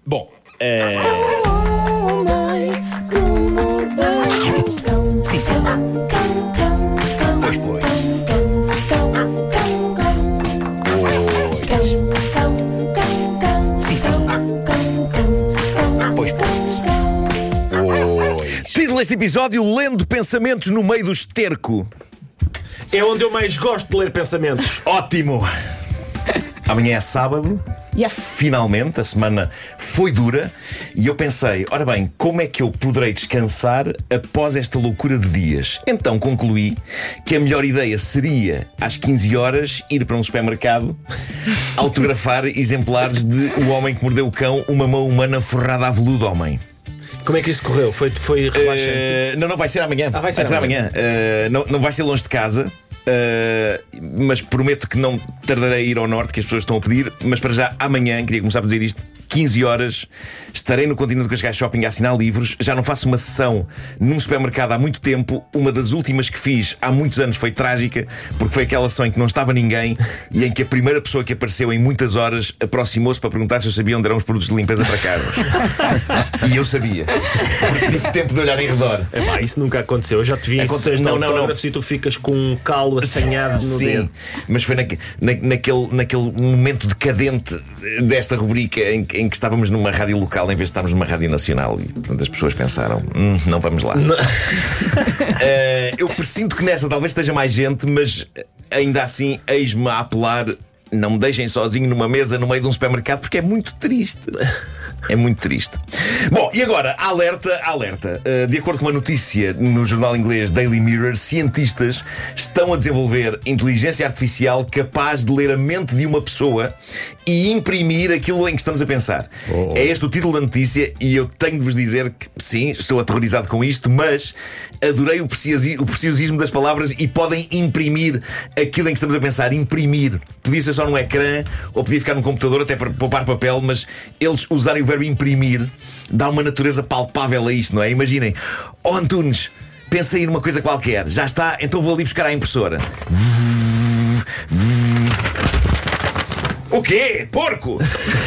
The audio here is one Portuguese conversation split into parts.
Bom, Sim, sim. pois, pois. Sim, sim. Pois, pois. Título deste episódio: Lendo Pensamentos no Meio do Esterco. É onde eu mais gosto de ler pensamentos. Ótimo! Amanhã é sábado. Finalmente, a semana foi dura e eu pensei, ora bem, como é que eu poderei descansar após esta loucura de dias? Então concluí que a melhor ideia seria, às 15 horas, ir para um supermercado autografar exemplares de O Homem que Mordeu o Cão, uma mão humana forrada a veludo, homem. Como é que isso correu? Foi relaxante? Não, vai ser amanhã. Vai ser amanhã. Não vai ser longe de casa. Mas prometo que não tardarei a ir ao norte, que as pessoas estão a pedir. Mas para já, amanhã, queria começar a dizer isto: 15 horas, estarei no Continente Cascais Shopping a assinar livros. Já não faço uma sessão num supermercado há muito tempo. Uma das últimas que fiz há muitos anos foi trágica, porque foi aquela sessão em que não estava ninguém e em que a primeira pessoa que apareceu em muitas horas aproximou-se para perguntar se eu sabia onde eram os produtos de limpeza para carros. E eu sabia, porque tive tempo de olhar em redor. Isso nunca aconteceu. Eu já te vi em sessões de autógrafos e tu ficas com um calo assanhado no dedo. Mas foi naquele momento decadente desta rubrica em que estávamos numa rádio local em vez de estarmos numa rádio nacional. E portanto as pessoas pensaram, não vamos lá. Eu presinto que nessa talvez esteja mais gente, mas ainda assim eis-me a apelar: não me deixem sozinho numa mesa no meio de um supermercado, porque é muito triste. É muito triste. Bom, e agora, alerta. De acordo com uma notícia no jornal inglês Daily Mirror, cientistas estão a desenvolver inteligência artificial capaz de ler a mente de uma pessoa e imprimir aquilo em que estamos a pensar. É este o título da notícia e eu tenho de vos dizer que, sim, estou aterrorizado com isto, mas adorei o preciosismo das palavras. E podem imprimir aquilo em que estamos a pensar. Imprimir. Podia ser só num ecrã ou podia ficar num computador, até para poupar papel, mas eles usarem o verbo imprimir dá uma natureza palpável a isto, não é? Imaginem: Antunes, pensa aí numa coisa qualquer. Já está, então vou ali buscar a impressora. O quê? Porco!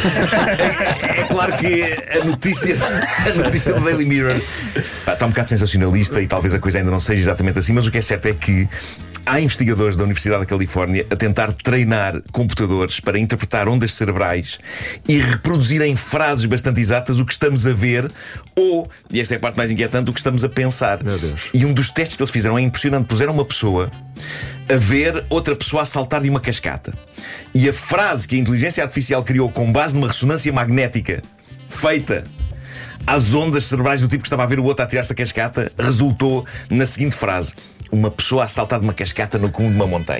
É claro que a notícia do Daily Mirror está um bocado sensacionalista e talvez a coisa ainda não seja exatamente assim, mas o que é certo é que há investigadores da Universidade da Califórnia a tentar treinar computadores para interpretar ondas cerebrais e reproduzirem frases bastante exatas o que estamos a ver ou, e esta é a parte mais inquietante, o que estamos a pensar. Meu Deus. E um dos testes que eles fizeram é impressionante. Puseram uma pessoa a ver outra pessoa a saltar de uma cascata. E a frase que a inteligência artificial criou com base numa ressonância magnética feita às ondas cerebrais do tipo que estava a ver o outro a tirar-se da cascata resultou na seguinte frase: uma pessoa a saltar de uma cascata no cume de uma montanha.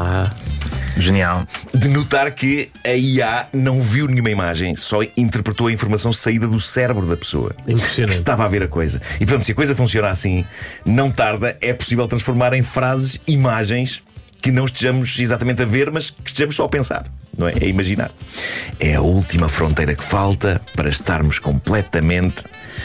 Genial. De notar que a IA não viu nenhuma imagem, só interpretou a informação saída do cérebro da pessoa que Impressionante. estava a ver a coisa. E portanto, se a coisa funciona assim, não tarda, é possível transformar em frases imagens que não estejamos exatamente a ver, mas que estejamos só a pensar, não é? É imaginar. É a última fronteira que falta para estarmos completamente...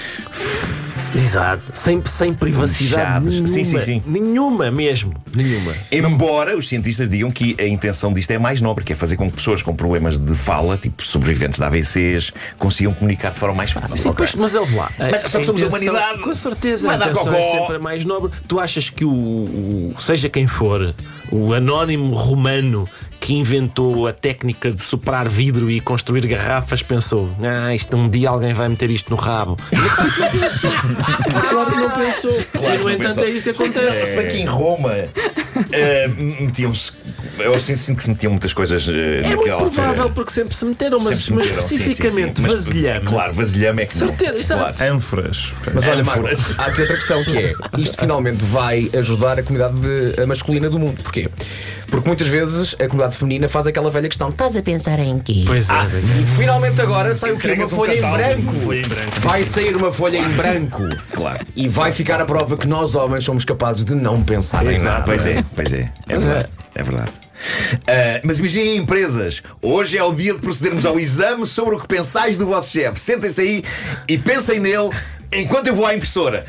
Exato. Sem privacidade nenhuma. Sim. Nenhuma mesmo. Nenhuma. Embora os cientistas digam que a intenção disto é mais nobre, que é fazer com que pessoas com problemas de fala, tipo sobreviventes de AVCs, consigam comunicar de forma mais fácil. Sim, pois, mas ouve lá. Mas só que somos a humanidade. Com certeza, Vai a dar intenção cocó. é sempre a mais nobre. Tu achas que seja quem for, o anónimo romano que inventou a técnica de soprar vidro e construir garrafas pensou: isto um dia alguém vai meter isto no rabo? Claro que não pensou. Claro E no que não entanto pensou. é isto que acontece. Se bem que em Roma metiam-se. Eu sinto que se metiam muitas coisas É muito naquela provável, altura. porque sempre se meteram, mas Sempre se meteram, especificamente sim. Mas, vasilhame. claro, vasilhame é que não. Certeza, isso é- Claro. Ânforas. Mas olha, Marco, há aqui outra questão que é: isto finalmente vai ajudar a comunidade masculina do mundo. Porquê? Porque muitas vezes a comunidade feminina faz aquela velha questão: Estás a pensar em quê? Pois é, pois é. e finalmente agora sai o quê? Uma Entregas um folha em catálogo. branco. Folha em branco, Vai sair uma folha em branco. Claro. E vai ficar a prova que nós homens somos capazes de não pensar em nada. Pois é. É verdade. É verdade. Mas imaginem empresas. Hoje é o dia de procedermos ao exame sobre o que pensais do vosso chefe. Sentem-se aí e pensem nele enquanto eu vou à impressora.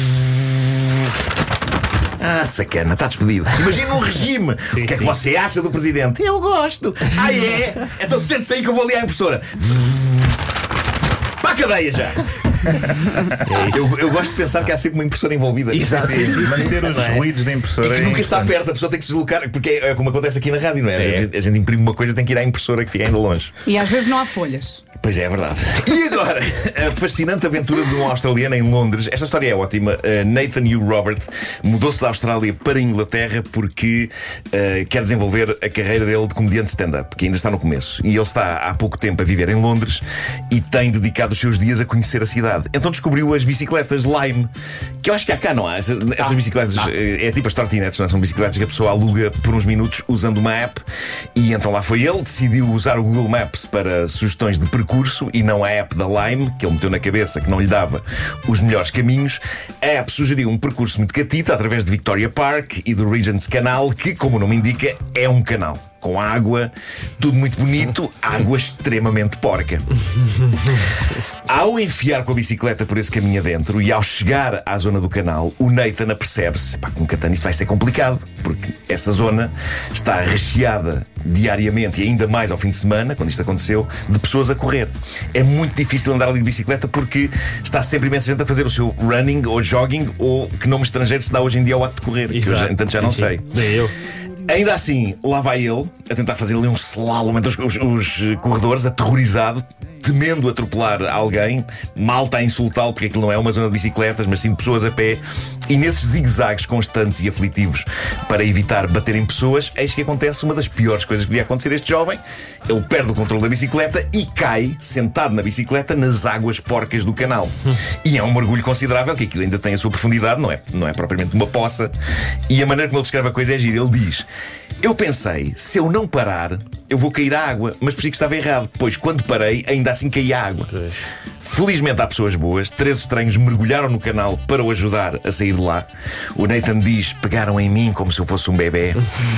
Sacana, está despedido. Imagina um regime. O que é que você acha do presidente? Eu gosto. É? Então sente-se aí que eu vou ali à impressora. cadeia já! Eu gosto de pensar que há sempre uma impressora envolvida. Exato, sim. Manter os ruídos da impressora. E que nunca está perto, a pessoa tem que se deslocar, porque é como acontece aqui na rádio, não é? A gente imprime uma coisa, tem que ir à impressora que fica ainda longe. E às vezes não há folhas. Pois é verdade. E agora, a fascinante aventura de um australiano em Londres. Esta história é ótima. Nathan Hugh Robert mudou-se da Austrália para a Inglaterra porque quer desenvolver a carreira dele de comediante stand-up, que ainda está no começo. E ele está há pouco tempo a viver em Londres e tem dedicado os seus dias a conhecer a cidade. Então descobriu as bicicletas Lime, que eu acho que há cá, não há? Essas bicicletas, é tipo as trotinetes, não é? São bicicletas que a pessoa aluga por uns minutos usando uma app. E então lá foi ele, decidiu usar o Google Maps para sugestões de percurso e não a app da Lime, que ele meteu na cabeça que não lhe dava os melhores caminhos. A app sugeriu um percurso muito catita através de Victoria Park e do Regent's Canal, que, como o nome indica, é um canal com água, tudo muito bonito, água extremamente porca. Ao enfiar com a bicicleta por esse caminho adentro e ao chegar à zona do canal, o Nathan apercebe-se: com um catano isto vai ser complicado, porque essa zona está recheada diariamente e ainda mais ao fim de semana, quando isto aconteceu, de pessoas a correr. É muito difícil andar ali de bicicleta porque está sempre imensa gente a fazer o seu running ou jogging, ou que nome estrangeiro se dá hoje em dia ao ato de correr. Entanto já não sei. Nem eu. Ainda assim, lá vai ele a tentar fazer ali um slalom entre os corredores, aterrorizado, temendo atropelar alguém. Malta a insultá-lo, porque aquilo não é uma zona de bicicletas, mas sim de pessoas a pé. E nesses zigue-zagues constantes e aflitivos para evitar bater em pessoas, eis que acontece uma das piores coisas que podia acontecer a este jovem. Ele perde o controle da bicicleta e cai, sentado na bicicleta, nas águas porcas do canal. E é um mergulho considerável, que aquilo ainda tem a sua profundidade, não é propriamente uma poça. E a maneira como ele descreve a coisa é gira. Ele diz: eu pensei, se eu não parar, eu vou cair à água, mas percebi que estava errado, pois quando parei, ainda assim caí à água. Felizmente há pessoas boas. 3 estranhos mergulharam no canal para o ajudar a sair de lá. O Nathan diz: pegaram em mim como se eu fosse um bebê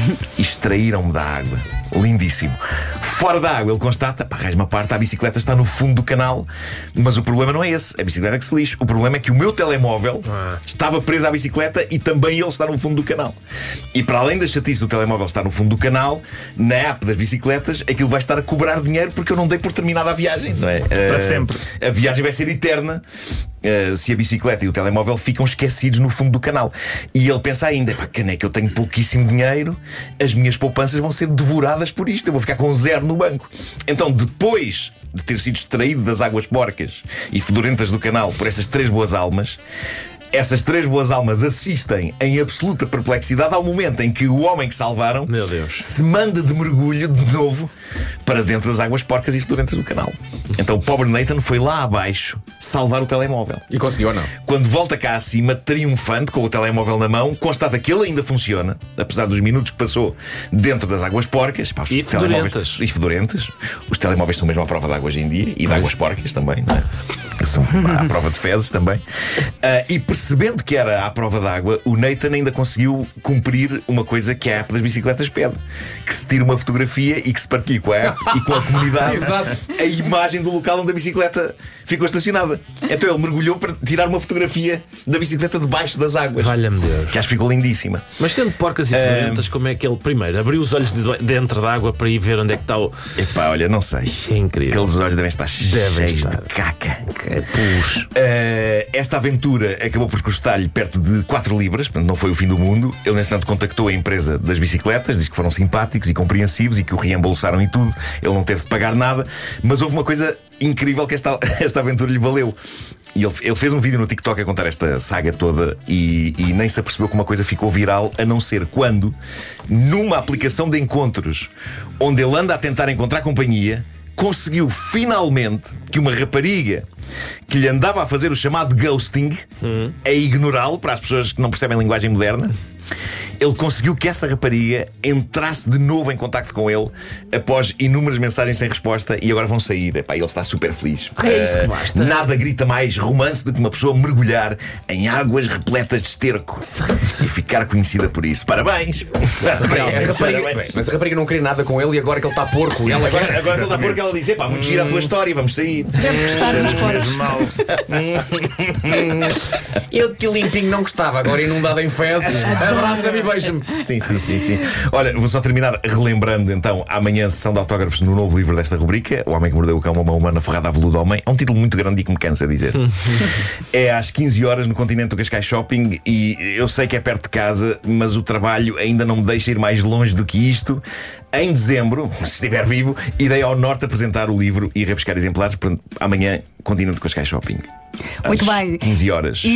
e extraíram-me da água. Lindíssimo. Fora da água, ele constata: raiz-me a parte, a bicicleta está no fundo do canal. Mas o problema não é esse, a bicicleta que se lixe. O problema é que o meu telemóvel estava preso à bicicleta e também ele está no fundo do canal. E para além da chatice do telemóvel estar no fundo do canal, na app das bicicletas, aquilo vai estar a cobrar dinheiro porque eu não dei por terminada a viagem, não é? Para sempre. A viagem vai ser eterna se a bicicleta e o telemóvel ficam esquecidos no fundo do canal. E ele pensa ainda: caneca, eu tenho pouquíssimo dinheiro, as minhas poupanças vão ser devoradas por isto, eu vou ficar com 0 no banco. Então, depois de ter sido extraído das águas porcas e fedorentas do canal por essas 3 boas almas, essas 3 boas almas assistem em absoluta perplexidade ao momento em que o homem que salvaram, meu Deus, se manda de mergulho de novo para dentro das águas porcas e fedorentas do canal. Então o pobre Nathan foi lá abaixo salvar o telemóvel. E conseguiu ou não? Quando volta cá acima, triunfante, com o telemóvel na mão, constata que ele ainda funciona, apesar dos minutos que passou dentro das águas porcas. E fedorentas. E fedorentas. Os telemóveis são mesmo à prova de água hoje em dia. E de águas porcas também, não é? São à prova de fezes também. E percebendo que era à prova d'água, o Nathan ainda conseguiu cumprir uma coisa que a app das bicicletas pede: que se tire uma fotografia e que se partilhe com a app e com a comunidade a imagem do local onde a bicicleta ficou estacionada. Então ele mergulhou para tirar uma fotografia da bicicleta debaixo das águas. Valha-me Deus. Que acho que ficou lindíssima. Mas sendo porcas e fedorentas, como é que ele primeiro abriu os olhos dentro da água para ir ver onde é que está o... Epá, olha, não sei. É incrível. Aqueles olhos devem estar cheios de caca. Puxa. Esta aventura acabou por custar-lhe perto de 4 libras, portanto não foi o fim do mundo. Ele, no entanto, contactou a empresa das bicicletas, diz que foram simpáticos e compreensivos e que o reembolsaram e tudo. Ele não teve de pagar nada, mas houve uma coisa incrível que esta aventura lhe valeu. E ele fez um vídeo no TikTok a contar esta saga toda e nem se apercebeu que uma coisa ficou viral, a não ser quando, numa aplicação de encontros onde ele anda a tentar encontrar companhia, conseguiu finalmente que uma rapariga que lhe andava a fazer o chamado ghosting, a ignorá-lo, para as pessoas que não percebem linguagem moderna, ele conseguiu que essa rapariga entrasse de novo em contacto com ele após inúmeras mensagens sem resposta, e agora vão sair. Epá, ele está super feliz. É isso que basta. Nada grita mais romance do que uma pessoa mergulhar em águas repletas de esterco e ficar conhecida por isso. Parabéns! Mas a rapariga não queria nada com ele e agora que ele está porco. Agora que ele está porco, ela diz: epá, muito gira a tua história, vamos sair. Deve gostar dos poros. Eu que limpinho não gostava, agora inundado em fezes. Abraça-me. beija-me. Sim. Olha, vou só terminar relembrando então amanhã sessão de autógrafos no novo livro desta rubrica, O Homem que Mordeu o Cão, uma mão humana ferrada à veludo homem. É um título muito grande e que me cansa dizer. É às 15 horas no Continente do Cascais Shopping e eu sei que é perto de casa, mas o trabalho ainda não me deixa ir mais longe do que isto. Em dezembro, se estiver vivo, irei ao Norte apresentar o livro e rebuscar exemplares. Portanto, amanhã, Continente do Cascais Shopping. Muito Às bem. 15 horas.